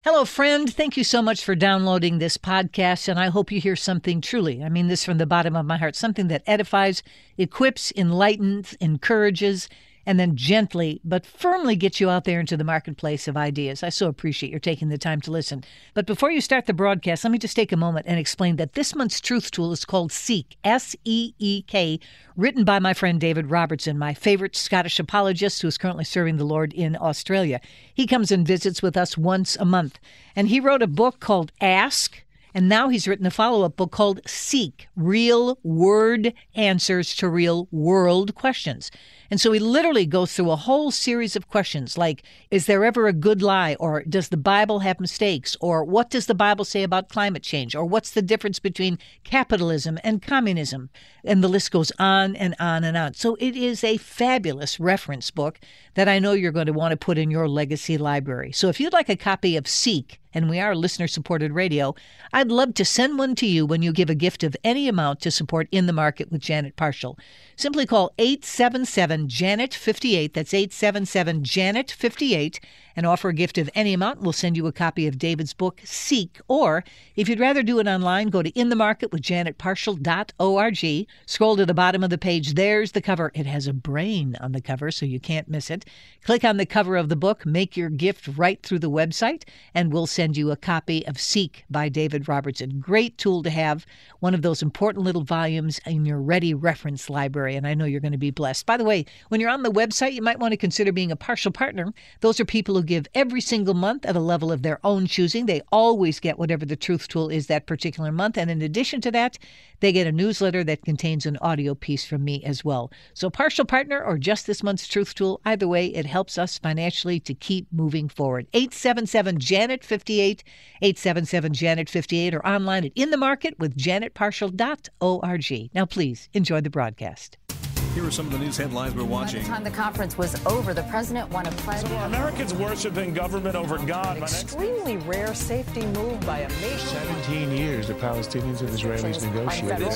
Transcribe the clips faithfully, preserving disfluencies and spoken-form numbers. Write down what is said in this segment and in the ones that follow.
Hello, friend. Thank you so much for downloading this podcast, and I hope you hear something truly, I mean this from the bottom of my heart, something that edifies, equips, enlightens, encourages, and then gently but firmly gets you out there into the marketplace of ideas. I so appreciate your taking the time to listen. But before you start the broadcast, let me just take a moment and explain that this month's Truth Tool is called Seek, S E E K, written by my friend David Robertson, my favorite Scottish apologist who is currently serving the Lord in Australia. He comes and visits with us once a month, and he wrote a book called Ask, and now he's written a follow-up book called Seek, Real Word Answers to Real World Questions. And so he literally goes through a whole series of questions like, is there ever a good lie? Or does the Bible have mistakes? Or what does the Bible say about climate change? Or what's the difference between capitalism and communism? And the list goes on and on and on. So it is a fabulous reference book that I know you're going to want to put in your legacy library. So if you'd like a copy of Seek, and we are listener-supported radio, I'd love to send one to you when you give a gift of any amount to support In the Market with Janet Parshall. Simply call eight seven seven, Janet fifty-eight, that's eight seven seven, Janet fifty-eight, and offer a gift of any amount. We'll send you a copy of David's book, Seek. Or, if you'd rather do it online, go to in the market with janet parshall dot org. Scroll to the bottom of the page. There's the cover. It has a brain on the cover, so you can't miss it. Click on the cover of the book, make your gift right through the website, and we'll send you a copy of Seek by David Robertson. Great tool to have, one of those important little volumes in your ready reference library, and I know you're going to be blessed. By the way, when you're on the website, you might want to consider being a partial partner. Those are people who give every single month at a level of their own choosing. They always get whatever the Truth Tool is that particular month, and in addition to that, they get a newsletter that contains an audio piece from me as well. So partial partner or just this month's Truth Tool, either way, it helps us financially to keep moving forward. eight seven seven, Janet fifty-eight, eight seven seven, Janet fifty-eight, or online at in the market with janet parshall dot org. Now, please enjoy the broadcast. Here are some of the news headlines we're watching. By the time the conference was over, the president won a pledge. So are Americans worshiping government over God? An extremely rare safety move by a nation. seventeen years the Palestinians and Israelis negotiated.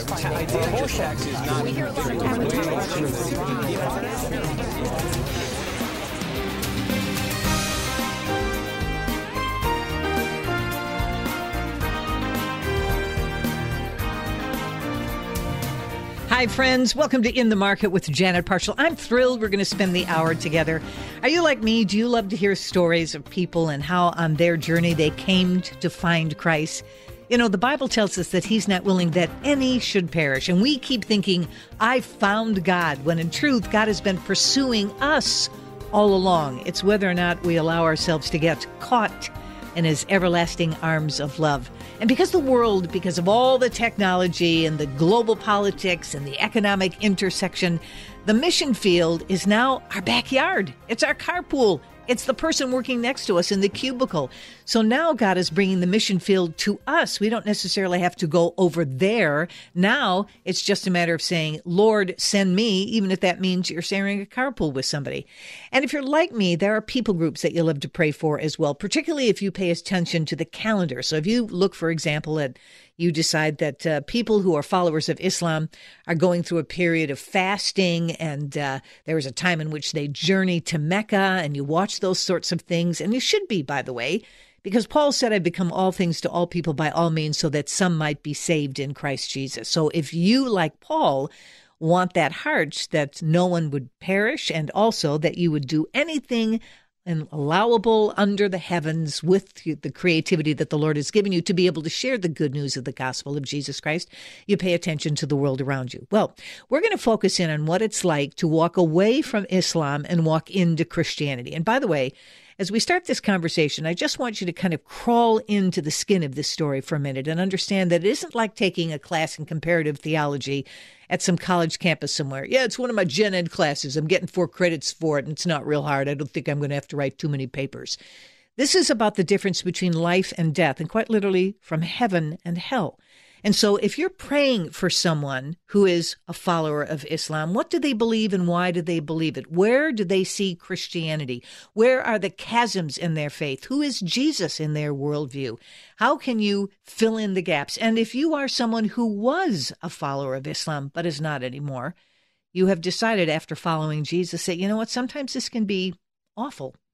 Hi, friends. Welcome to In the Market with Janet Parshall. I'm thrilled we're going to spend the hour together. Are you like me? Do you love to hear stories of people and how on their journey they came to find Christ? You know, the Bible tells us that he's not willing that any should perish. And we keep thinking, I found God, when in truth, God has been pursuing us all along. It's whether or not we allow ourselves to get caught in his everlasting arms of love. And because the world, because of all the technology and the global politics and the economic intersection, the mission field is now our backyard. It's our carpool. It's the person working next to us in the cubicle. So now God is bringing the mission field to us. We don't necessarily have to go over there. Now it's just a matter of saying, Lord, send me, even if that means you're sharing a carpool with somebody. And if you're like me, there are people groups that you love to pray for as well, particularly if you pay attention to the calendar. So if you look, for example, at you decide that uh, people who are followers of Islam are going through a period of fasting, and uh, there is a time in which they journey to Mecca, and you watch those sorts of things, and you should be, by the way, because Paul said, I've become all things to all people by all means so that some might be saved in Christ Jesus. So if you, like Paul, want that heart that no one would perish, and also that you would do anything and allowable under the heavens with the creativity that the Lord has given you to be able to share the good news of the gospel of Jesus Christ, you pay attention to the world around you. Well, we're going to focus in on what it's like to walk away from Islam and walk into Christianity. And by the way, as we start this conversation, I just want you to kind of crawl into the skin of this story for a minute and understand that it isn't like taking a class in comparative theology at some college campus somewhere. Yeah, it's one of my gen ed classes. I'm getting four credits for it, and it's not real hard. I don't think I'm going to have to write too many papers. This is about the difference between life and death, and quite literally from heaven and hell. And so if you're praying for someone who is a follower of Islam, what do they believe and why do they believe it? Where do they see Christianity? Where are the chasms in their faith? Who is Jesus in their worldview? How can you fill in the gaps? And if you are someone who was a follower of Islam but is not anymore, you have decided after following Jesus that, you know what, sometimes this can be awful.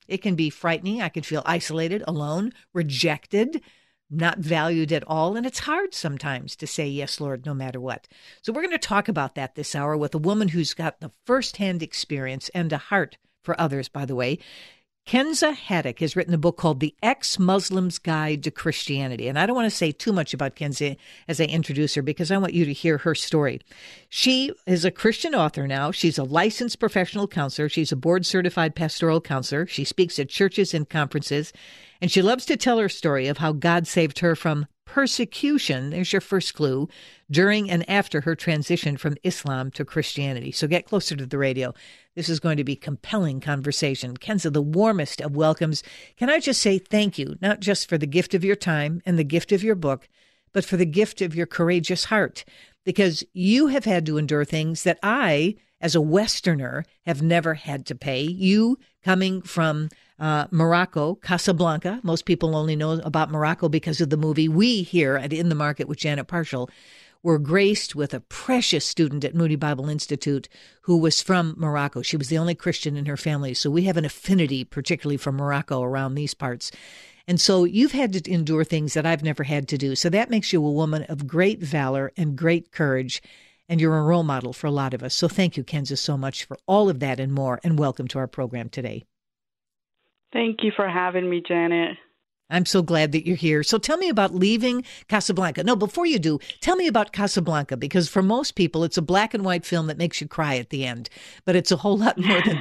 It can be frightening. I can feel isolated, alone, rejected, not valued at all. And it's hard sometimes to say, yes, Lord, no matter what. So we're going to talk about that this hour with a woman who's got the firsthand experience and a heart for others, by the way. Kenza Haddock has written a book called The Ex-Muslim's Guide to Christianity. And I don't want to say too much about Kenza as I introduce her because I want you to hear her story. She is a Christian author now. She's a licensed professional counselor. She's a board-certified pastoral counselor. She speaks at churches and conferences. And she loves to tell her story of how God saved her from persecution, there's your first clue, during and after her transition from Islam to Christianity. So get closer to the radio. This is going to be compelling conversation. Kenza, the warmest of welcomes. Can I just say thank you, not just for the gift of your time and the gift of your book, but for the gift of your courageous heart, because you have had to endure things that I, as a Westerner, have never had to pay. You coming from uh, Morocco, Casablanca. Most people only know about Morocco because of the movie. We here at In the Market with Janet Parshall were graced with a precious student at Moody Bible Institute who was from Morocco. She was the only Christian in her family. So we have an affinity, particularly for Morocco around these parts. And so you've had to endure things that I've never had to do. So that makes you a woman of great valor and great courage. And you're a role model for a lot of us. So thank you, Kenza, so much for all of that and more. And welcome to our program today. Thank you for having me, Janet. I'm so glad that you're here. So tell me about leaving Casablanca. No, before you do, tell me about Casablanca, because for most people, it's a black and white film that makes you cry at the end. But it's a whole lot more than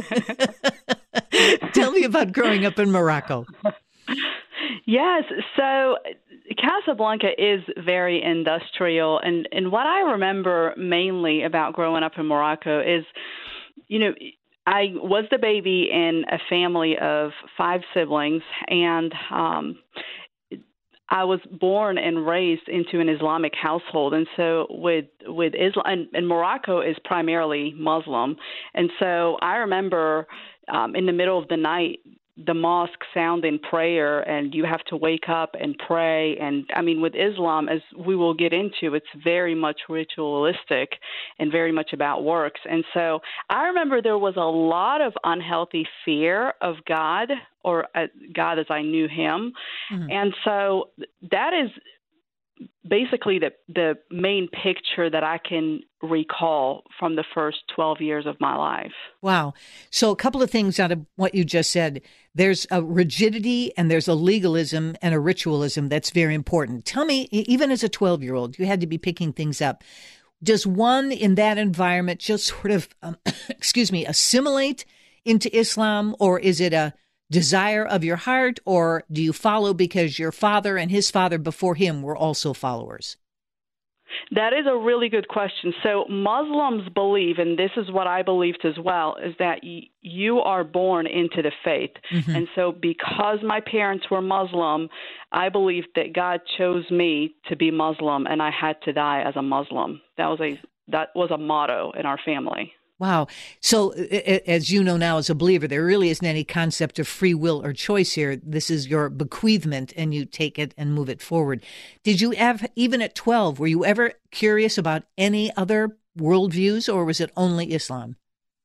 that. Tell me about growing up in Morocco. Yes. So Casablanca is very industrial. And, and what I remember mainly about growing up in Morocco is, you know, I was the baby in a family of five siblings, and um, I was born and raised into an Islamic household. And so with with Islam, and, and Morocco is primarily Muslim. And so I remember um, in the middle of the night, the mosque sounding prayer, and you have to wake up and pray. And I mean, with Islam, as we will get into, it's very much ritualistic and very much about works. And so I remember there was a lot of unhealthy fear of God, or uh, God as I knew him. Mm-hmm. And so that is basically the the main picture that I can recall from the first twelve years of my life. Wow. So a couple of things out of what you just said. There's a rigidity and there's a legalism and a ritualism that's very important. Tell me, even as a twelve-year-old, you had to be picking things up. Does one in that environment just sort of, um, excuse me, assimilate into Islam, or is it a desire of your heart, or do you follow because your father and his father before him were also followers? That is a really good question. So Muslims believe, and this is what I believed as well, is that y- you are born into the faith. Mm-hmm. And so because my parents were Muslim, I believed that God chose me to be Muslim, and I had to die as a Muslim. That was a that was a motto in our family. Wow. So as you know now as a believer, there really isn't any concept of free will or choice here. This is your bequeathment, and you take it and move it forward. Did you have, even at twelve, were you ever curious about any other worldviews, or was it only Islam?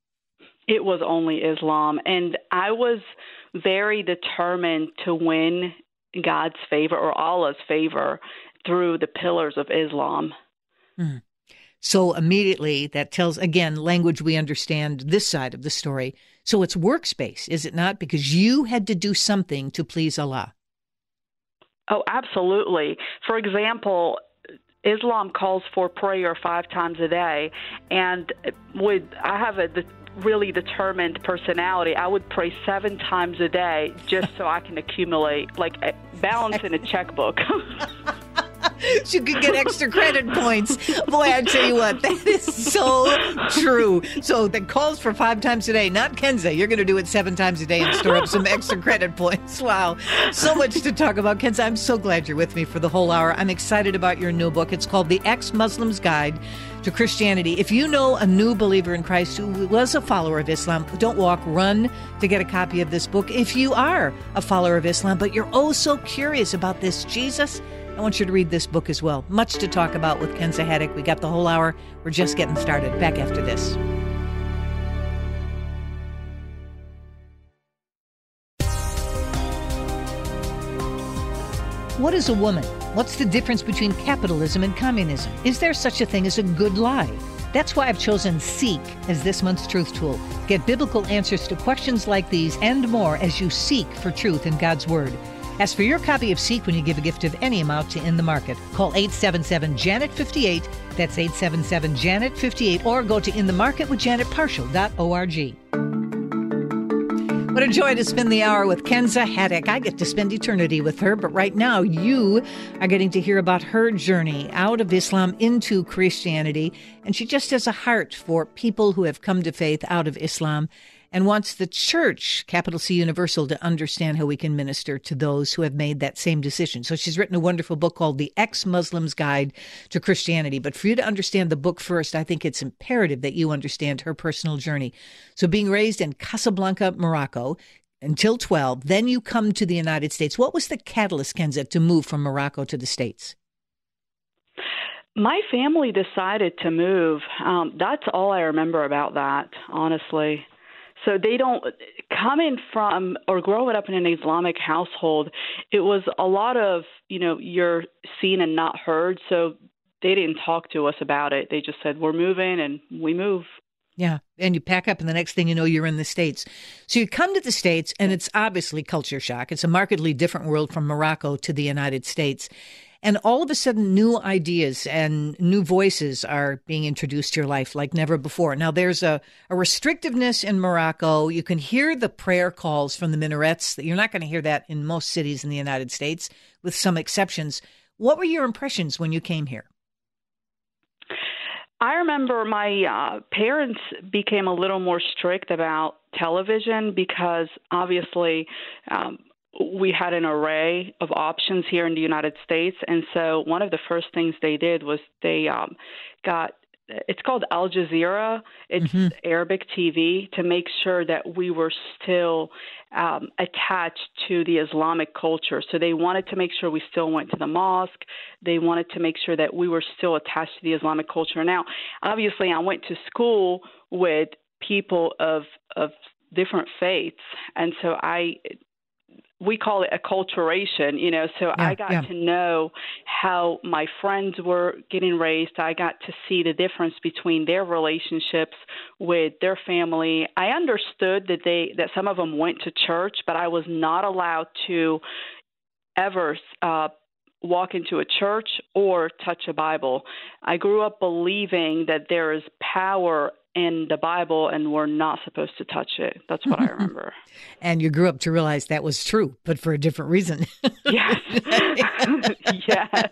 It was only Islam. And I was very determined to win God's favor, or Allah's favor, through the pillars of Islam. Hmm. So immediately that tells, again, language we understand this side of the story. So it's works-based, is it not? Because you had to do something to please Allah. Oh, absolutely. For example, Islam calls for prayer five times a day. And with I have a the, really determined personality. I would pray seven times a day just so I can accumulate, like a balance in a checkbook. So you could get extra credit points. Boy, I tell you what, that is so true. So that calls for five times a day. Not Kenza. You're going to do it seven times a day and store up some extra credit points. Wow. So much to talk about. Kenza, I'm so glad you're with me for the whole hour. I'm excited about your new book. It's called The Ex-Muslim's Guide to Christianity. If you know a new believer in Christ who was a follower of Islam, don't walk, run to get a copy of this book. If you are a follower of Islam, but you're oh so curious about this Jesus, I want you to read this book as well. Much to talk about with Kenza Haddock. We got the whole hour. We're just getting started. Back after this. What is a woman? What's the difference between capitalism and communism? Is there such a thing as a good lie? That's why I've chosen Seek as this month's truth tool. Get biblical answers to questions like these and more as you seek for truth in God's Word. Ask for your copy of Seek when you give a gift of any amount to In the Market. Call eight seven seven, Janet fifty-eight. That's eight seven seven, Janet fifty-eight. Or go to in the market with janet partial dot org. What a joy to spend the hour with Kenza Haddock. I get to spend eternity with her, but right now you are getting to hear about her journey out of Islam into Christianity. And she just has a heart for people who have come to faith out of Islam and wants the church, capital C Universal, to understand how we can minister to those who have made that same decision. So she's written a wonderful book called The Ex-Muslim's Guide to Christianity. But for you to understand the book first, I think it's imperative that you understand her personal journey. So being raised in Casablanca, Morocco, until twelve, then you come to the United States. What was the catalyst, Kenza, to move from Morocco to the States? My family decided to move. Um, that's all I remember about that, honestly. So they don't, coming from or growing up in an Islamic household, it was a lot of, you know, you're seen and not heard. So they didn't talk to us about it. They just said, we're moving, and we move. Yeah. And you pack up, and the next thing you know, you're in the States. So you come to the States, and it's obviously culture shock. It's a markedly different world from Morocco to the United States. And all of a sudden, new ideas and new voices are being introduced to your life like never before. Now, there's a, a restrictiveness in Morocco. You can hear the prayer calls from the minarets. You're not going to hear that in most cities in the United States, with some exceptions. What were your impressions when you came here? I remember my uh, parents became a little more strict about television because obviously um, we had an array of options here in the United States. And so one of the first things they did was they um, got, it's called Al Jazeera. It's mm-hmm. Arabic T V, to make sure that we were still um, attached to the Islamic culture. So they wanted to make sure we still went to the mosque. They wanted to make sure that we were still attached to the Islamic culture. Now, obviously, I went to school with people of of different faiths. And so I... we call it acculturation, you know, so yeah, I got yeah. to know how my friends were getting raised. I got to see the difference between their relationships with their family. I understood that they that some of them went to church, but I was not allowed to ever uh, walk into a church or touch a Bible. I grew up believing that there is power in the Bible, and we're not supposed to touch it. That's what I remember. And you grew up to realize that was true, but for a different reason. Yes. Yes.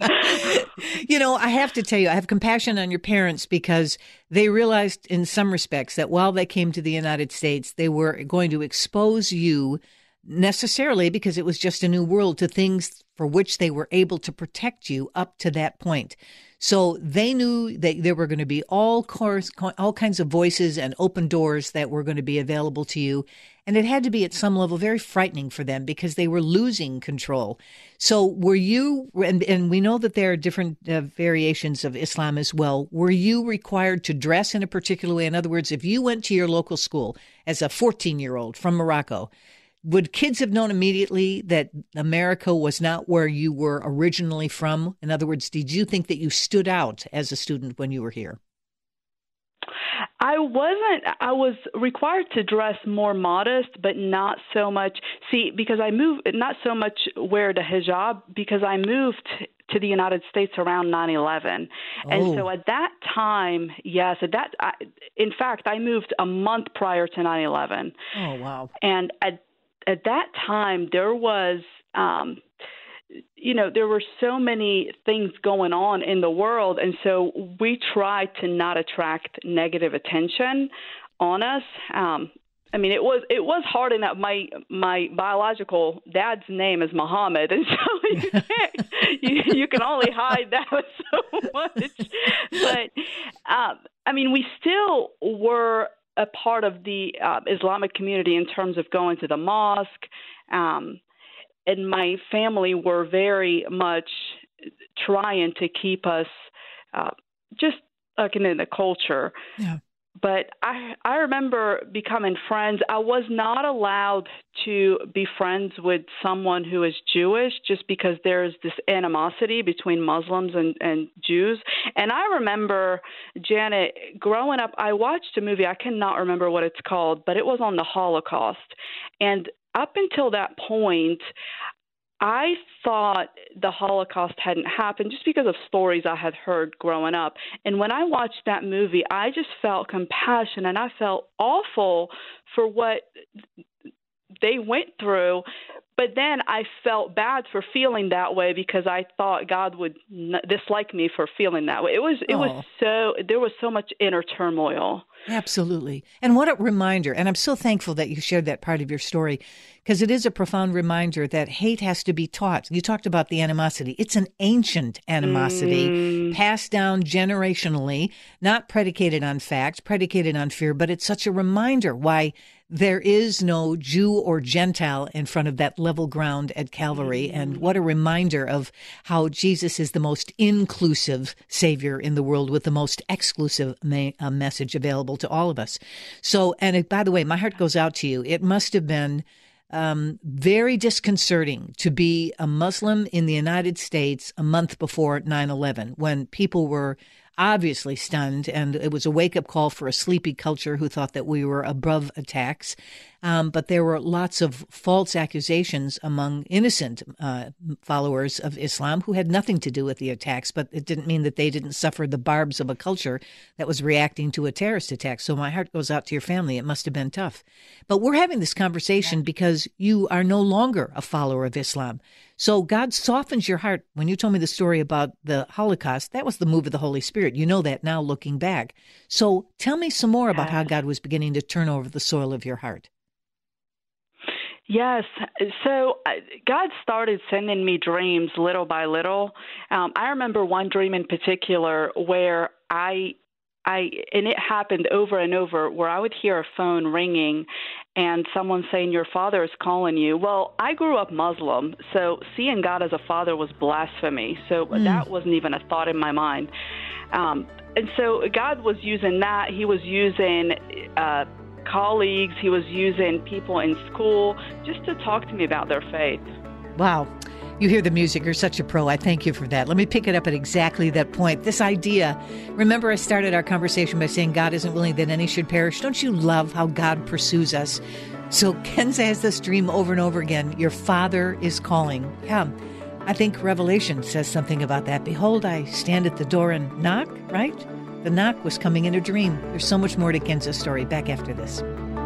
You know, I have to tell you, I have compassion on your parents because they realized in some respects that while they came to the United States, they were going to expose you necessarily because it was just a new world to things for which they were able to protect you up to that point. So they knew that there were going to be all course, all kinds of voices and open doors that were going to be available to you. And it had to be at some level very frightening for them because they were losing control. So were you, and, and we know that there are different uh, variations of Islam as well, were you required to dress in a particular way? In other words, if you went to your local school as a fourteen-year-old from Morocco, would kids have known immediately that America was not where you were originally from? In other words, did you think that you stood out as a student when you were here? I wasn't. I was required to dress more modest, but not so much. See, because I moved, not so much wear the hijab, because I moved to the United States around nine eleven. Oh. And so at that time, yes, at that, I, in fact, I moved a month prior to nine eleven. Oh, wow. And at At that time, there was, um, you know, there were so many things going on in the world. And so we tried to not attract negative attention on us. Um, I mean, it was it was hard enough. My my biological dad's name is Muhammad, and so you can't, you, you can only hide that so much. But um, I mean, we still were a part of the uh, Islamic community in terms of going to the mosque, um, and my family were very much trying to keep us uh, just like in the culture. Yeah. but I I remember becoming friends. I was not allowed to be friends with someone who is Jewish just because there's this animosity between Muslims and, and Jews. And I remember, Janet, growing up, I watched a movie. I cannot remember what it's called, but it was on the Holocaust. And up until that point, I thought the Holocaust hadn't happened just because of stories I had heard growing up. And when I watched that movie, I just felt compassion and I felt awful for what they went through. But then I felt bad for feeling that way because I thought God would n- dislike me for feeling that way. It was it Oh. was so there was so much inner turmoil. Absolutely. And what a reminder. And I'm so thankful that you shared that part of your story because it is a profound reminder that hate has to be taught. You talked about the animosity. It's an ancient animosity Mm. passed down generationally, not predicated on fact, predicated on fear, but it's such a reminder why there is no Jew or Gentile in front of that level ground at Calvary. And what a reminder of how Jesus is the most inclusive Savior in the world with the most exclusive ma- uh, message available to all of us. So, and it, by the way, my heart goes out to you. It must have been um, very disconcerting to be a Muslim in the United States a month before nine eleven when people were obviously stunned, and it was a wake-up call for a sleepy culture who thought that we were above attacks. Um, but there were lots of false accusations among innocent uh, followers of Islam who had nothing to do with the attacks, but it didn't mean that they didn't suffer the barbs of a culture that was reacting to a terrorist attack. So my heart goes out to your family. It must have been tough. But we're having this conversation because you are no longer a follower of Islam. So God softens your heart. When you told me the story about the Holocaust, that was the move of the Holy Spirit. You know that now looking back. So tell me some more about how God was beginning to turn over the soil of your heart. Yes. So uh, God started sending me dreams little by little. Um, I remember one dream in particular where I, I, and it happened over and over, where I would hear a phone ringing and someone saying, "Your father is calling you." Well, I grew up Muslim, so seeing God as a father was blasphemy. So mm. that wasn't even a thought in my mind. Um, and so God was using that. He was using uh colleagues, he was using people in school just to talk to me about their faith. Wow. You hear the music. You're such a pro. I thank you for that. Let me pick it up at exactly that point. This idea, remember I started our conversation by saying God isn't willing that any should perish. Don't you love how God pursues us? So Kenza has this dream over and over again. Your father is calling. Yeah. I think Revelation says something about that. Behold, I stand at the door and knock, right? The knock was coming in a dream. There's so much more to Kenza's story. Back after this.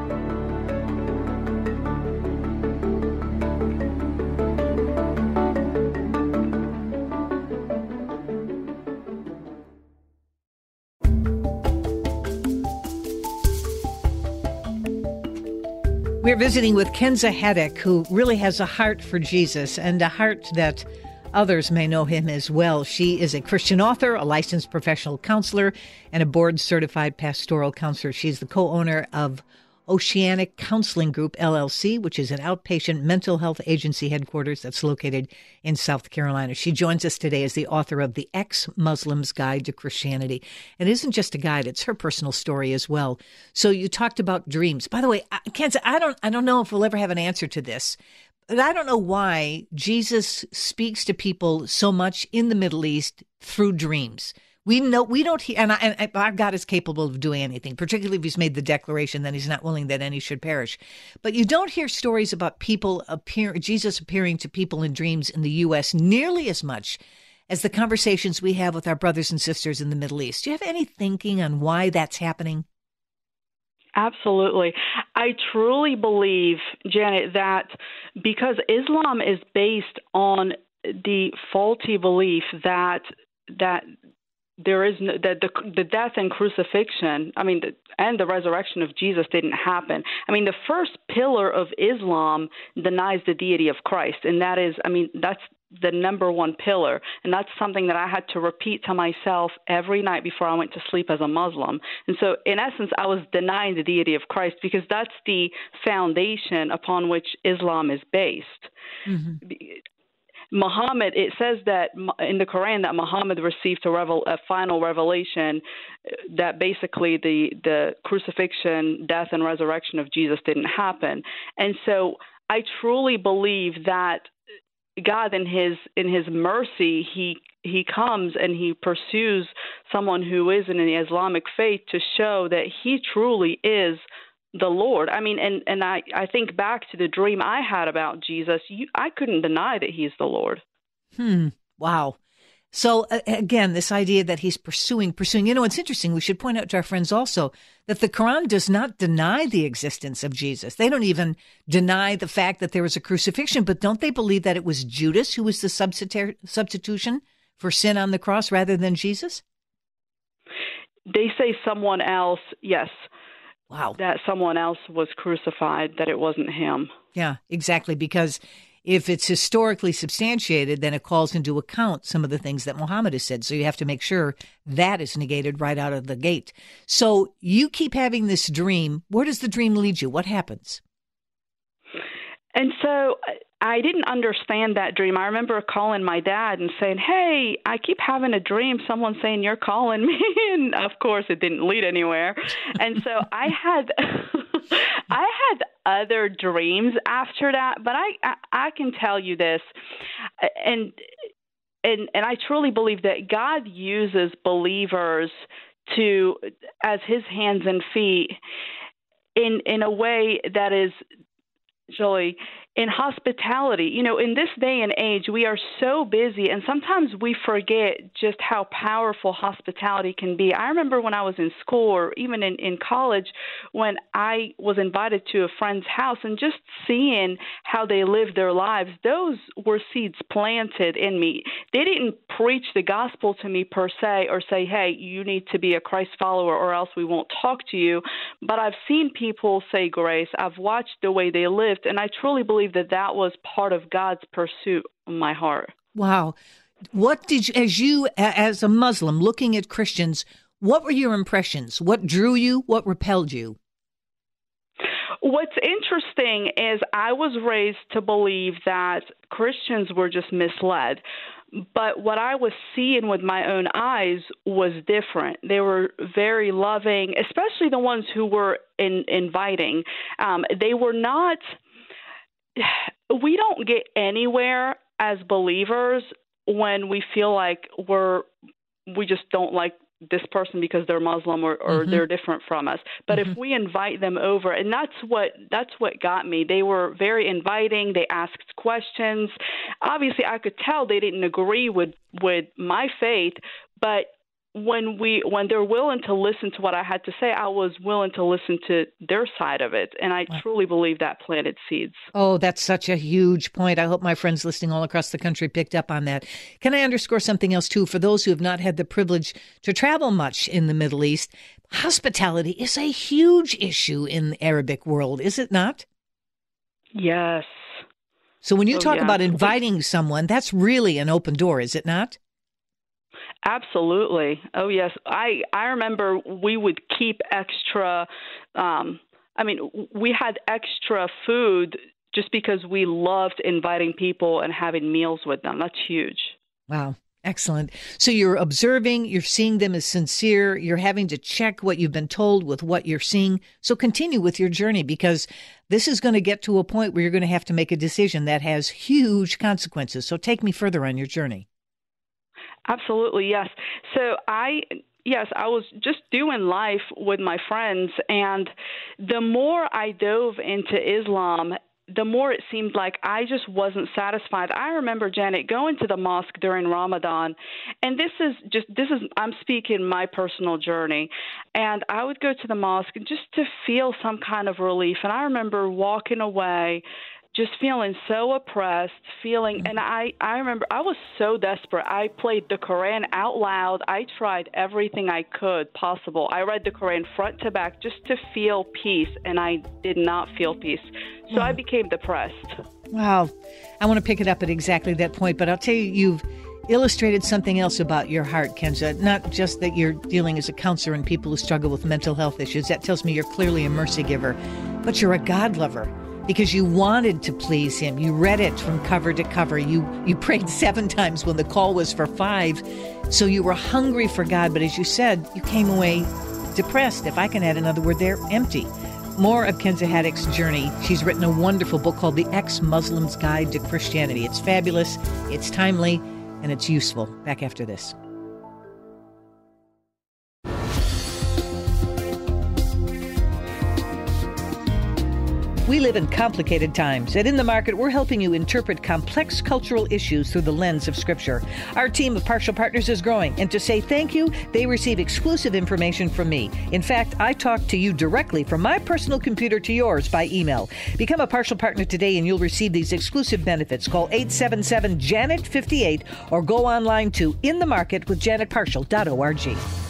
We're visiting with Kenza Haddock, who really has a heart for Jesus and a heart that others may know him as well. She is a Christian author, a licensed professional counselor, and a board-certified pastoral counselor. She's the co-owner of Oceanic Counseling Group, L L C, which is an outpatient mental health agency headquarters that's located in South Carolina. She joins us today as the author of The Ex-Muslim's Guide to Christianity. It isn't just a guide, it's her personal story as well. So you talked about dreams. By the way, Kenza, I don't, I don't know if we'll ever have an answer to this. But I don't know why Jesus speaks to people so much in the Middle East through dreams. We know we don't hear, and, I, and our God is capable of doing anything, particularly if he's made the declaration that he's not willing that any should perish. But you don't hear stories about people appear, Jesus appearing to people in dreams in the U S nearly as much as the conversations we have with our brothers and sisters in the Middle East. Do you have any thinking on why that's happening? Absolutely. I truly believe, Janet, that because Islam is based on the faulty belief that that there is no, that the the death and crucifixion, I mean, the, and the resurrection of Jesus didn't happen. I mean, the first pillar of Islam denies the deity of Christ, and that is, I mean, that's the number one pillar. And that's something that I had to repeat to myself every night before I went to sleep as a Muslim. And so in essence, I was denying the deity of Christ because that's the foundation upon which Islam is based. Mm-hmm. Muhammad, it says that in the Quran that Muhammad received a, revel, a final revelation that basically the, the crucifixion, death, and resurrection of Jesus didn't happen. And so I truly believe that God, in his in his mercy, he he comes and he pursues someone who is in the Islamic faith to show that he truly is the Lord. I mean, and, and I, I think back to the dream I had about Jesus. You, I couldn't deny that he's the Lord. Hmm. Wow. So uh, again, this idea that he's pursuing, pursuing, you know, it's interesting. We should point out to our friends also that the Quran does not deny the existence of Jesus. They don't even deny the fact that there was a crucifixion, but don't they believe that it was Judas who was the substitu- substitution for sin on the cross rather than Jesus? They say someone else, yes. Wow. That someone else was crucified, that it wasn't him. Yeah, exactly. Because if it's historically substantiated, then it calls into account some of the things that Muhammad has said. So you have to make sure that is negated right out of the gate. So you keep having this dream. Where does the dream lead you? What happens? And so I didn't understand that dream. I remember calling my dad and saying, hey, I keep having a dream. Someone's saying you're calling me. And of course, it didn't lead anywhere. And so I had I had other dreams after that. But I, I, I can tell you this, and, and, and I truly believe that God uses believers to as his hands and feet in, in a way that is Joy, in hospitality. You know, in this day and age, we are so busy, and sometimes we forget just how powerful hospitality can be. I remember when I was in school or even in, in college, when I was invited to a friend's house and just seeing how they lived their lives, those were seeds planted in me. They didn't preach the gospel to me per se or say, hey, you need to be a Christ follower or else we won't talk to you. But I've seen people say grace. I've watched the way they lived, and I truly believe that that was part of God's pursuit of my heart. Wow. What did you, as you, as a Muslim looking at Christians, what were your impressions? What drew you? What repelled you? What's interesting is I was raised to believe that Christians were just misled. But what I was seeing with my own eyes was different. They were very loving, especially the ones who were in, inviting. Um, they were not – we don't get anywhere as believers when we feel like we're we just don't like this person because they're Muslim or, or mm-hmm. they're different from us. But mm-hmm. if we invite them over, and that's what that's what got me. They were very inviting. They asked questions. Obviously, I could tell they didn't agree with, with my faith, but when we when they're willing to listen to what I had to say, I was willing to listen to their side of it. And I wow. truly believe that planted seeds. Oh, that's such a huge point. I hope my friends listening all across the country picked up on that. Can I underscore something else, too? For those who have not had the privilege to travel much in the Middle East, hospitality is a huge issue in the Arabic world, is it not? Yes. So when you oh, talk yeah. about inviting someone, that's really an open door, is it not? Absolutely. Oh, yes. I, I remember we would keep extra, um, I mean, we had extra food just because we loved inviting people and having meals with them. That's huge. Wow. Excellent. So you're observing, you're seeing them as sincere, you're having to check what you've been told with what you're seeing. So continue with your journey, because this is going to get to a point where you're going to have to make a decision that has huge consequences. So take me further on your journey. Absolutely, yes. So I, yes, I was just doing life with my friends, and the more I dove into Islam, the more it seemed like I just wasn't satisfied. I remember, Janet, going to the mosque during Ramadan, and this is just, this is, I'm speaking my personal journey, and I would go to the mosque just to feel some kind of relief, and I remember walking away just feeling so oppressed, feeling, and I, I remember I was so desperate. I played the Quran out loud. I tried everything I could possible. I read the Quran front to back just to feel peace, and I did not feel peace. So I became depressed. Wow. I want to pick it up at exactly that point, but I'll tell you, you've illustrated something else about your heart, Kenza. Not just that you're dealing as a counselor and people who struggle with mental health issues. That tells me you're clearly a mercy giver, but you're a God lover. because you wanted to please him. You read it from cover to cover. You, you prayed seven times when the call was for five. So you were hungry for God. But as you said, you came away depressed, if I can add another word there, empty. More of Kenza Haddock's journey. She's written a wonderful book called The Ex-Muslim's Guide to Christianity. It's fabulous, it's timely, and it's useful. Back after this. We live in complicated times. At In the Market, we're helping you interpret complex cultural issues through the lens of Scripture. Our team of partial partners is growing, and to say thank you, they receive exclusive information from me. In fact, I talk to you directly from my personal computer to yours by email. Become a partial partner today, and you'll receive these exclusive benefits. Call eight seven seven, Janet fifty-eight or go online to in the market with janet partial dot org.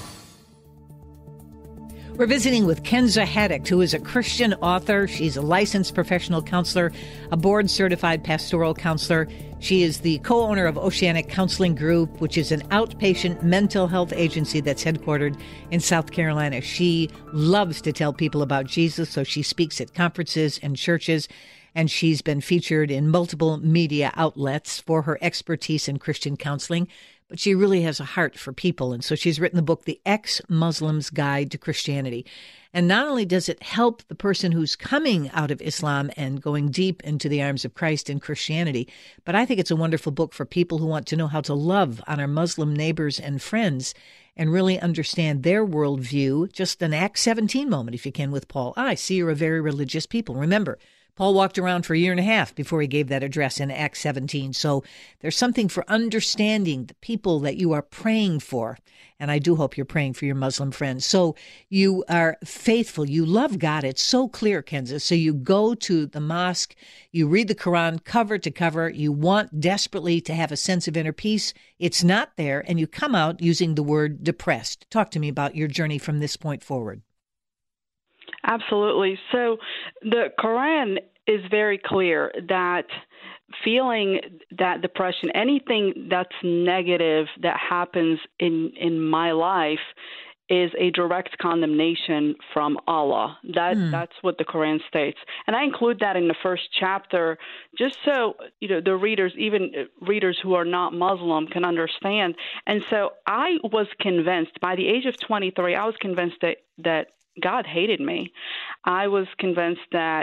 We're visiting with Kenza Haddock, who is a Christian author. She's a licensed professional counselor, a board-certified pastoral counselor. She is the co-owner of Oceanic Counseling Group, which is an outpatient mental health agency that's headquartered in South Carolina. She loves to tell people about Jesus, so she speaks at conferences and churches, and she's been featured in multiple media outlets for her expertise in Christian counseling. But she really has a heart for people, and so she's written the book, The Ex-Muslim's Guide to Christianity. And not only does it help the person who's coming out of Islam and going deep into the arms of Christ in Christianity, but I think it's a wonderful book for people who want to know how to love on our Muslim neighbors and friends and really understand their worldview. Just an Acts seventeen moment, if you can, with Paul. Ah, I see you're a very religious people. Remember, Paul walked around for a year and a half before he gave that address in Acts seventeen. So there's something for understanding the people that you are praying for. And I do hope you're praying for your Muslim friends. So you are faithful. You love God. It's so clear, Kenza. So you go to the mosque, you read the Quran cover to cover. You want desperately to have a sense of inner peace. It's not there. And you come out using the word depressed. Talk to me about your journey from this point forward. Absolutely. So the Quran is very clear that feeling that depression, anything that's negative that happens in, in my life is a direct condemnation from Allah. That mm. That's what the Quran states. And I include that in the first chapter just so, you know, the readers, even readers who are not Muslim, can understand. And so I was convinced, by the age of twenty-three, I was convinced that, that God hated me. I was convinced that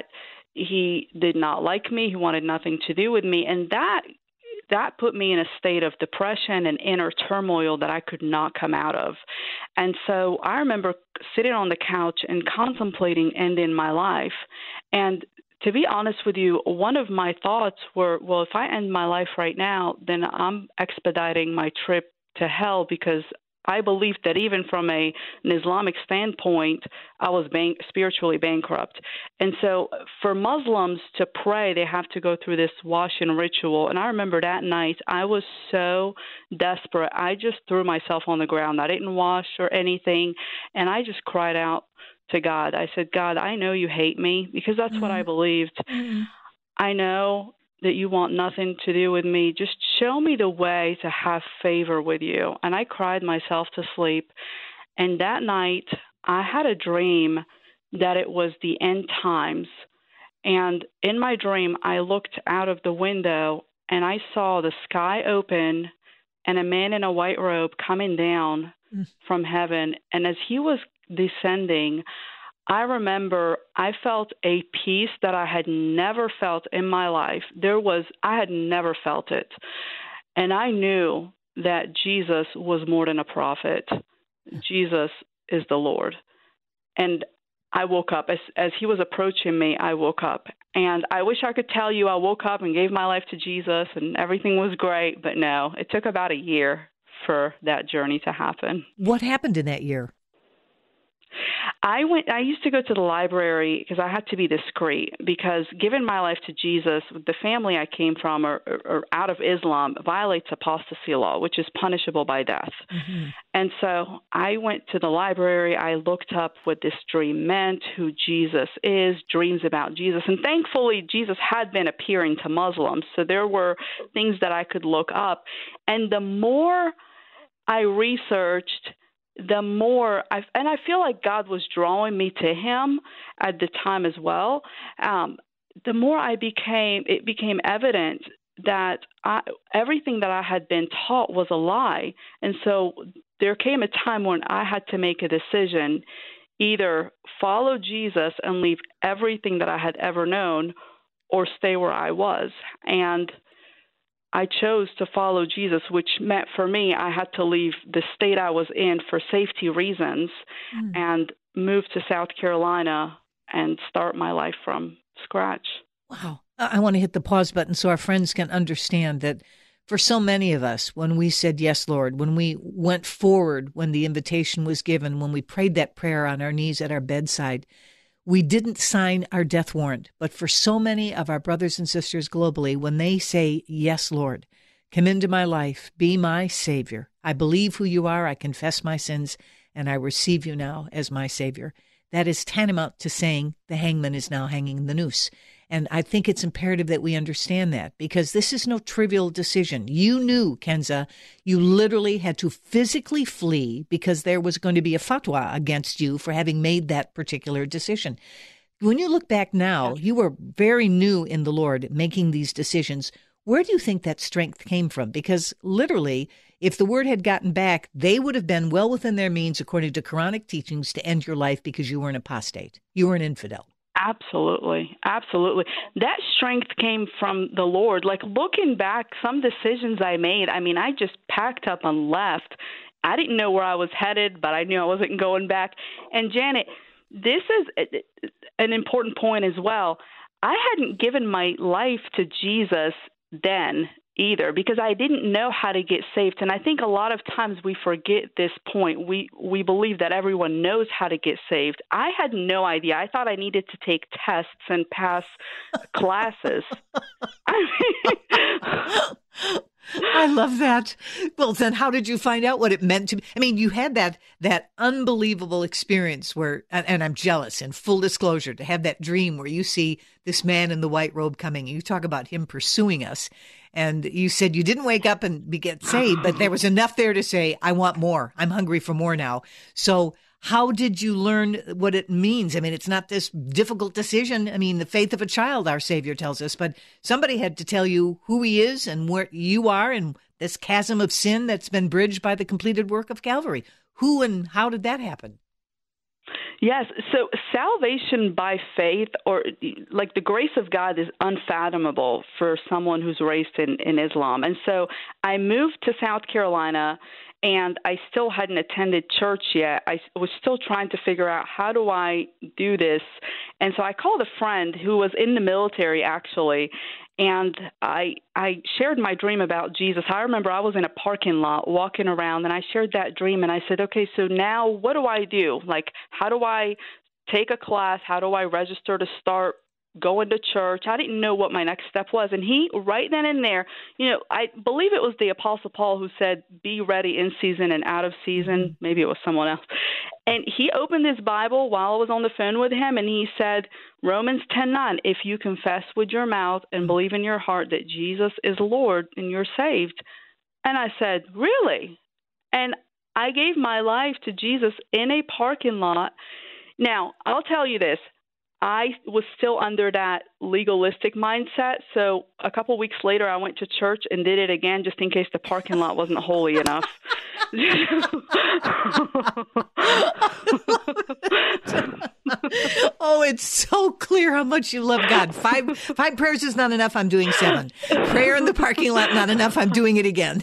he did not like me. He wanted nothing to do with me. And that that put me in a state of depression and inner turmoil that I could not come out of. And so I remember sitting on the couch and contemplating ending my life. And to be honest with you, one of my thoughts were, well, if I end my life right now, then I'm expediting my trip to hell, because I believed that even from a, an Islamic standpoint, I was bank, spiritually bankrupt. And so for Muslims to pray, they have to go through this washing ritual. And I remember that night, I was so desperate. I just threw myself on the ground. I didn't wash or anything. And I just cried out to God. I said, God, I know you hate me, because that's mm-hmm. what I believed. Mm-hmm. I know that you want nothing to do with me. Just show me the way to have favor with you. And I cried myself to sleep. And that night, I had a dream that it was the end times. And in my dream, I looked out of the window and I saw the sky open and a man in a white robe coming down mm. from heaven. And as he was descending, I remember I felt a peace that I had never felt in my life. There was, I had never felt it. And I knew that Jesus was more than a prophet. Jesus is the Lord. And I woke up. As, as he was approaching me, I woke up. And I wish I could tell you I woke up and gave my life to Jesus and everything was great. But no, it took about a year for that journey to happen. What happened in that year? I went. I used to go to the library because I had to be discreet, because giving my life to Jesus, the family I came from, or, or, or out of Islam, violates apostasy law, which is punishable by death. Mm-hmm. And so I went to the library. I looked up what this dream meant, who Jesus is, dreams about Jesus. And thankfully, Jesus had been appearing to Muslims. So there were things that I could look up. And the more I researched, the more, I, and I feel like God was drawing me to him at the time as well. Um, the more I became, it became evident that I, everything that I had been taught was a lie. And so there came a time when I had to make a decision, either follow Jesus and leave everything that I had ever known, or stay where I was. And I chose to follow Jesus, which meant for me I had to leave the state I was in for safety reasons mm. and move to South Carolina and start my life from scratch. Wow. I want to hit the pause button so our friends can understand that for so many of us, when we said, yes, Lord, when we went forward, when the invitation was given, when we prayed that prayer on our knees at our bedside, we didn't sign our death warrant. But for so many of our brothers and sisters globally, when they say, yes, Lord, come into my life, be my Savior. I believe who you are. I confess my sins, and I receive you now as my Savior. That is tantamount to saying the hangman is now hanging the noose. And I think it's imperative that we understand that, because this is no trivial decision. You knew, Kenza, you literally had to physically flee because there was going to be a fatwa against you for having made that particular decision. When you look back now, you were very new in the Lord making these decisions. Where do you think that strength came from? Because literally, if the word had gotten back, they would have been well within their means, according to Quranic teachings, to end your life because you were an apostate. You were an infidel. Absolutely. Absolutely. That strength came from the Lord. Like, looking back, some decisions I made, I mean, I just packed up and left. I didn't know where I was headed, but I knew I wasn't going back. And Janet, this is an important point as well. I hadn't given my life to Jesus then either, because I didn't know how to get saved. And I think a lot of times we forget this point. We we believe that everyone knows how to get saved. I had no idea. I thought I needed to take tests and pass classes. I mean, I love that. Well, then how did you find out what it meant to be? I mean, you had that that unbelievable experience where, and, and I'm jealous, in full disclosure, to have that dream where you see this man in the white robe coming. You talk about him pursuing us. And you said you didn't wake up and be get saved, but there was enough there to say, I want more. I'm hungry for more now. So how did you learn what it means? I mean, it's not this difficult decision. I mean, the faith of a child, our Savior tells us, but somebody had to tell you who he is and where you are and this chasm of sin that's been bridged by the completed work of Calvary. Who and how did that happen? Yes. So salvation by faith, or like the grace of God, is unfathomable for someone who's raised in, in Islam. And so I moved to South Carolina, and I still hadn't attended church yet. I was still trying to figure out, how do I do this? And so I called a friend who was in the military, actually, and I I shared my dream about Jesus. I remember I was in a parking lot walking around, and I shared that dream, and I said, okay, so now what do I do? Like, how do I take a class? How do I register to start going to church? I didn't know what my next step was. And he, right then and there, you know, I believe it was the Apostle Paul who said, be ready in season and out of season. Maybe it was someone else. And he opened his Bible while I was on the phone with him, and he said, Romans ten nine, if you confess with your mouth and believe in your heart that Jesus is Lord, and you're saved. And I said, really? And I gave my life to Jesus in a parking lot. Now, I'll tell you this. I was still under that legalistic mindset. So a couple weeks later, I went to church and did it again, just in case the parking lot wasn't holy enough. Oh, it's so clear how much you love God. Five five prayers is not enough. I'm doing seven. Prayer in the parking lot, not enough. I'm doing it again.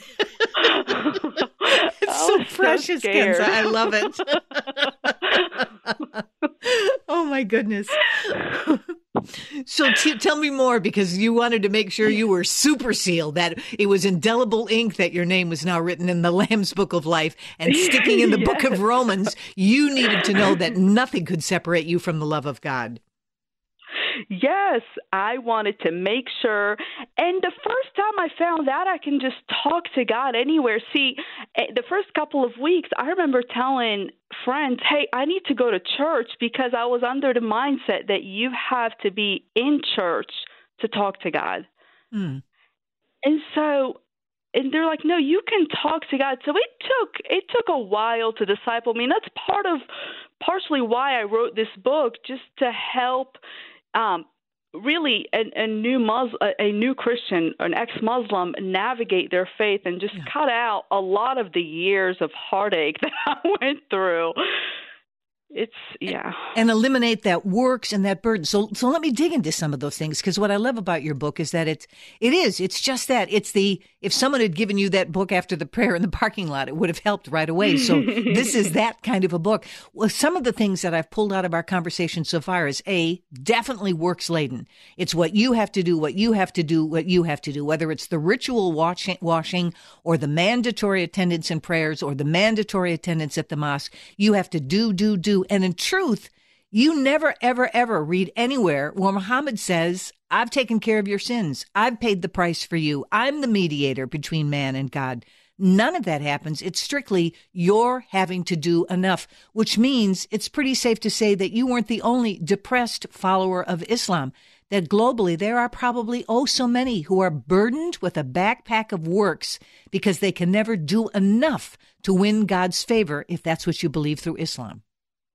It's so precious, so Kenza. I love it. Oh, my goodness. So t- tell me more, because you wanted to make sure you were super sealed, that it was indelible ink, that your name was now written in the Lamb's Book of Life and sticking in the yes. Book of Romans. You needed to know that nothing could separate you from the love of God. Yes, I wanted to make sure. And the first time I found out I can just talk to God anywhere. See, the first couple of weeks, I remember telling friends, hey, I need to go to church, because I was under the mindset that you have to be in church to talk to God. Mm. And so, and they're like, no, you can talk to God. So it took, it took a while to disciple me. And that's part of, partially why I wrote this book, just to help Um, really a, a new Mus- a new Christian, an ex-Muslim, navigate their faith and just yeah. cut out a lot of the years of heartache that I went through. It's, yeah. And eliminate that works and that burden. So so let me dig into some of those things, because what I love about your book is that it's, it is, it's just that. It's the, if someone had given you that book after the prayer in the parking lot, it would have helped right away. So this is that kind of a book. Well, some of the things that I've pulled out of our conversation so far is A, definitely works laden. It's what you have to do, what you have to do, what you have to do, whether it's the ritual washing, washing or the mandatory attendance in prayers or the mandatory attendance at the mosque. You have to do, do, do. And in truth, you never, ever, ever read anywhere where Muhammad says, I've taken care of your sins. I've paid the price for you. I'm the mediator between man and God. None of that happens. It's strictly you're having to do enough, which means it's pretty safe to say that you weren't the only depressed follower of Islam, that globally there are probably oh so many who are burdened with a backpack of works because they can never do enough to win God's favor, if that's what you believe through Islam.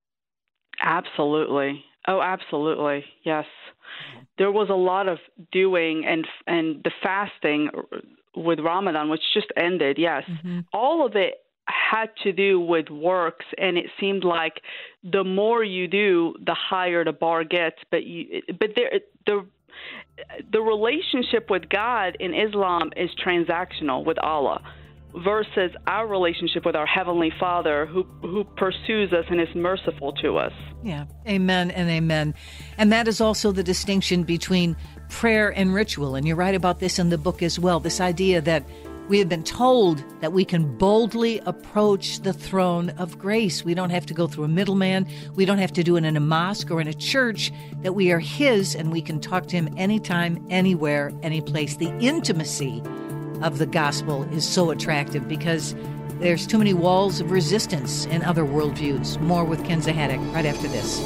Absolutely. Oh, absolutely. Yes. There was a lot of doing and and the fasting with Ramadan, which just ended. Yes. Mm-hmm. All of it had to do with works, and it seemed like the more you do, the higher the bar gets. But you, but there, the the relationship with God in Islam is transactional with Allah, versus our relationship with our Heavenly Father, who who pursues us and is merciful to us. Yeah, amen and amen. And that is also the distinction between prayer and ritual. And you're right about this in the book as well, this idea that we have been told that we can boldly approach the throne of grace. We don't have to go through a middleman. We don't have to do it in a mosque or in a church, that we are His and we can talk to Him anytime, anywhere, any place. The intimacy of the gospel is so attractive because there's too many walls of resistance in other worldviews. More with Kenza Haddock right after this.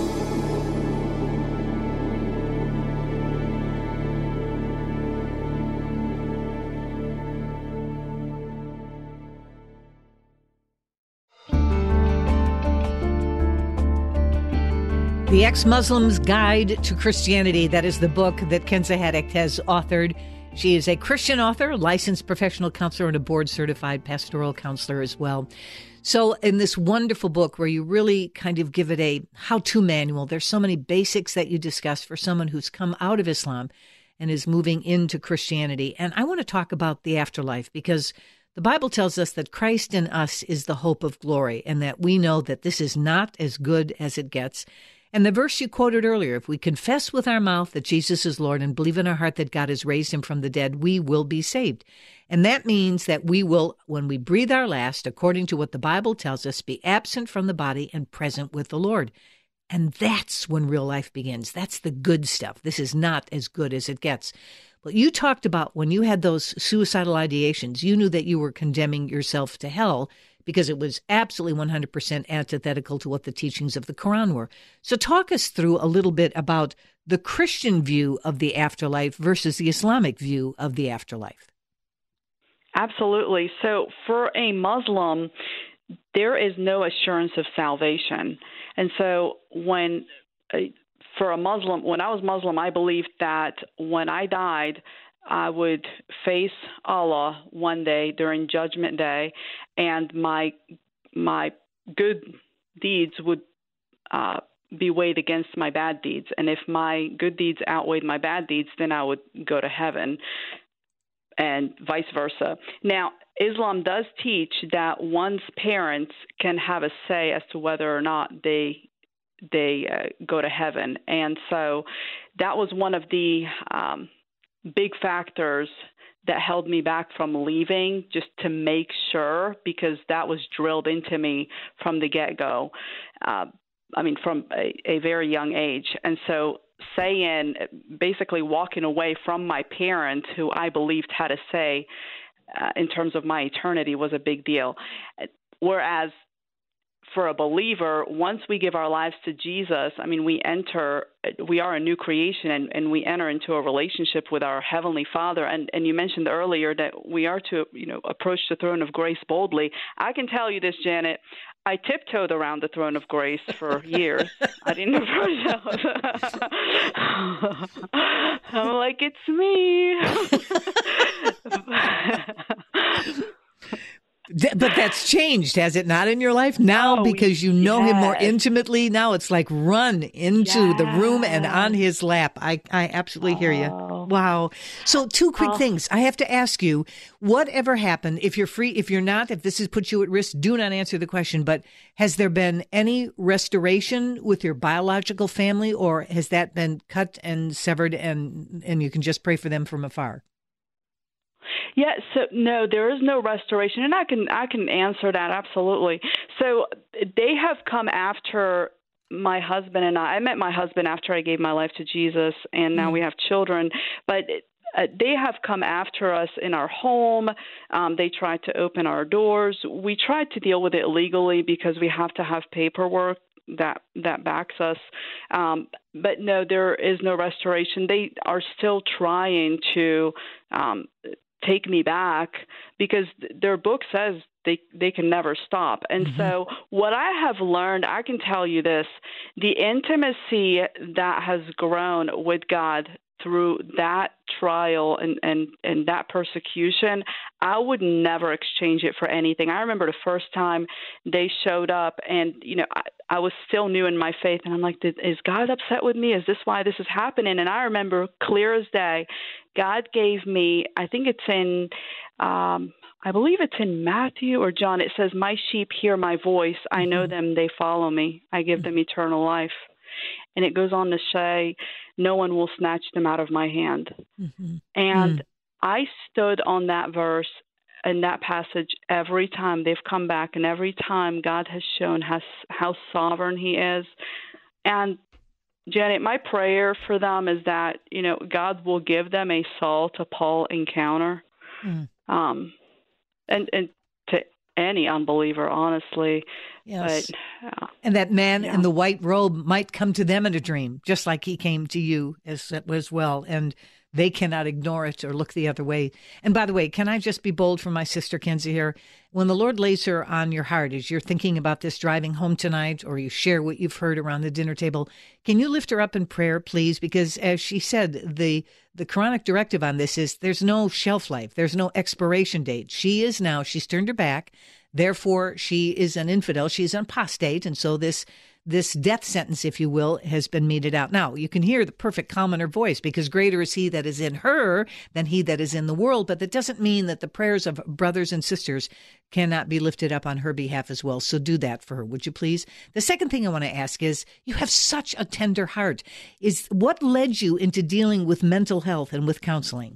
The Ex-Muslim's Guide to Christianity. That is the book that Kenza Haddock has authored. She is a Christian author, licensed professional counselor, and a board-certified pastoral counselor as well. So in this wonderful book where you really kind of give it a how-to manual, there's so many basics that you discuss for someone who's come out of Islam and is moving into Christianity. And I want to talk about the afterlife, because the Bible tells us that Christ in us is the hope of glory, and that we know that this is not as good as it gets. And the verse you quoted earlier, if we confess with our mouth that Jesus is Lord and believe in our heart that God has raised him from the dead, we will be saved. And that means that we will, when we breathe our last, according to what the Bible tells us, be absent from the body and present with the Lord. And that's when real life begins. That's the good stuff. This is not as good as it gets. But you talked about when you had those suicidal ideations, you knew that you were condemning yourself to hell, because it was absolutely one hundred percent antithetical to what the teachings of the Quran were. So talk us through a little bit about the Christian view of the afterlife versus the Islamic view of the afterlife. Absolutely. So for a Muslim, there is no assurance of salvation. And so when, for a Muslim, when I was Muslim, I believed that when I died, I would face Allah one day during Judgment Day, and my my good deeds would uh, be weighed against my bad deeds. And if my good deeds outweighed my bad deeds, then I would go to heaven, and vice versa. Now, Islam does teach that one's parents can have a say as to whether or not they they uh, go to heaven, and so that was one of the um, big factors that held me back from leaving, just to make sure, because that was drilled into me from the get-go. Uh, I mean, from a, a very young age. And so saying, basically walking away from my parents, who I believed had a say uh, in terms of my eternity, was a big deal. Whereas for a believer, once we give our lives to Jesus, I mean, we enter, we are a new creation, and, and we enter into a relationship with our Heavenly Father. And, and you mentioned earlier that we are to, you know, approach the throne of grace boldly. I can tell you this, Janet, I tiptoed around the throne of grace for years. I didn't approach it. I'm like, it's me. But that's changed, has it not, in your life now? Oh, because you know him more yes. intimately now. It's like run into yes. the room and on his lap. I, I absolutely hear you. Oh. Wow. So two quick Oh. things. I have to ask you, whatever happened, if you're free, if you're not, if this has put you at risk, do not answer the question. But has there been any restoration with your biological family, or has that been cut and severed, and, and you can just pray for them from afar? Yeah, so no, there is no restoration, and I can I can answer that absolutely. So they have come after my husband and I. I met my husband after I gave my life to Jesus, and now mm. we have children. But uh, they have come after us in our home. Um, they tried to open our doors. We tried to deal with it legally because we have to have paperwork that that backs us. Um, but no, there is no restoration. They are still trying to um, take me back because their book says they they can never stop. And mm-hmm. so what I have learned, I can tell you this, the intimacy that has grown with God through that trial and, and, and that persecution, I would never exchange it for anything. I remember the first time they showed up, and, you know, I, I was still new in my faith, and I'm like, is God upset with me? Is this why this is happening? And I remember clear as day, God gave me, I think it's in, um, I believe it's in Matthew or John, it says, my sheep hear my voice. I know them, they follow me. I give them eternal life. And it goes on to say, no one will snatch them out of my hand. Mm-hmm. And mm. I stood on that verse and that passage every time they've come back, and every time God has shown how, how sovereign he is. And Janet, my prayer for them is that, you know, God will give them a Saul to Paul encounter. Mm. Um, and, and to any unbeliever, honestly. Yes. But, uh, and that man yeah. in the white robe might come to them in a dream, just like he came to you as, as well. And they cannot ignore it or look the other way. And by the way, can I just be bold for my sister Kenzie here? When the Lord lays her on your heart, as you're thinking about this driving home tonight, or you share what you've heard around the dinner table, can you lift her up in prayer, please? Because as she said, the the Quranic directive on this is there's no shelf life. There's no expiration date. She is now, she's turned her back. Therefore, she is an infidel. She's an apostate. And so this This death sentence, if you will, has been meted out. Now, you can hear the perfect calm in her voice, because greater is he that is in her than he that is in the world. But that doesn't mean that the prayers of brothers and sisters cannot be lifted up on her behalf as well. So do that for her, would you please? The second thing I want to ask is, you have such a tender heart. Is what led you into dealing with mental health and with counseling?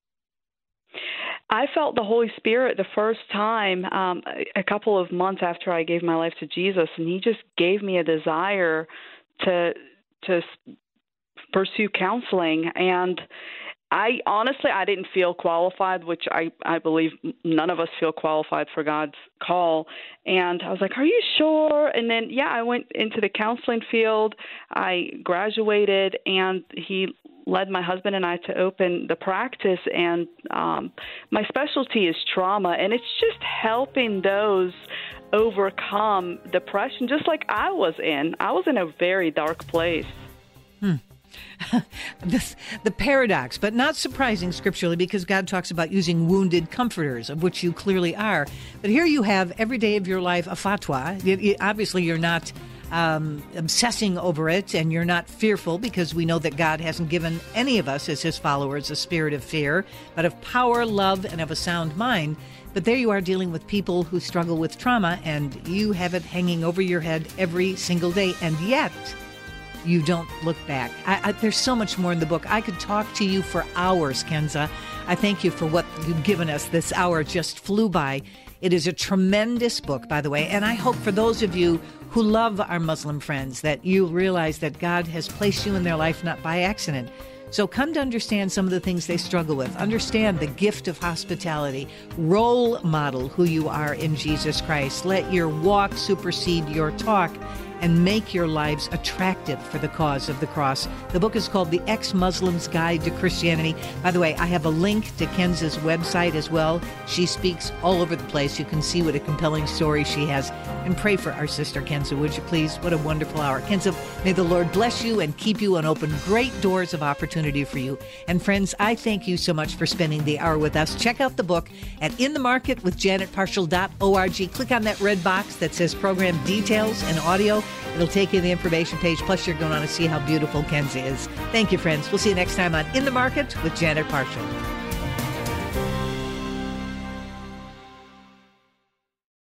I felt the Holy Spirit the first time um, a couple of months after I gave my life to Jesus, and he just gave me a desire to to pursue counseling. And I honestly, I didn't feel qualified, which I, I believe none of us feel qualified for God's call. And I was like, are you sure? And then, yeah, I went into the counseling field. I graduated, and he led my husband and I to open the practice. And um, my specialty is trauma, and it's just helping those overcome depression, just like I was in. I was in a very dark place. Hmm. This, the paradox, but not surprising scripturally, because God talks about using wounded comforters, of which you clearly are. But here you have every day of your life a fatwa. You, you, obviously, you're not um, obsessing over it, and you're not fearful, because we know that God hasn't given any of us as his followers a spirit of fear, but of power, love, and of a sound mind. But there you are dealing with people who struggle with trauma, and you have it hanging over your head every single day, and yet you don't look back. I, I, there's so much more in the book. I could talk to you for hours, Kenza. I thank you for what you've given us. This hour just flew by. It is a tremendous book, by the way, and I hope for those of you who love our Muslim friends that you realize that God has placed you in their life not by accident. So come to understand some of the things they struggle with. Understand the gift of hospitality. Role model who you are in Jesus Christ. Let your walk supersede your talk, and make your lives attractive for the cause of the cross. The book is called The Ex-Muslim's Guide to Christianity. By the way, I have a link to Kenza's website as well. She speaks all over the place. You can see what a compelling story she has. And pray for our sister Kenza, would you please? What a wonderful hour. Kenza, may the Lord bless you and keep you and open great doors of opportunity for you. And friends, I thank you so much for spending the hour with us. Check out the book at in the market with janet parshall dot org. Click on that red box that says program details and audio. It'll take you to the information page. Plus, you're going to see how beautiful Kenza is. Thank you, friends. We'll see you next time on In the Market with Janet Parshall.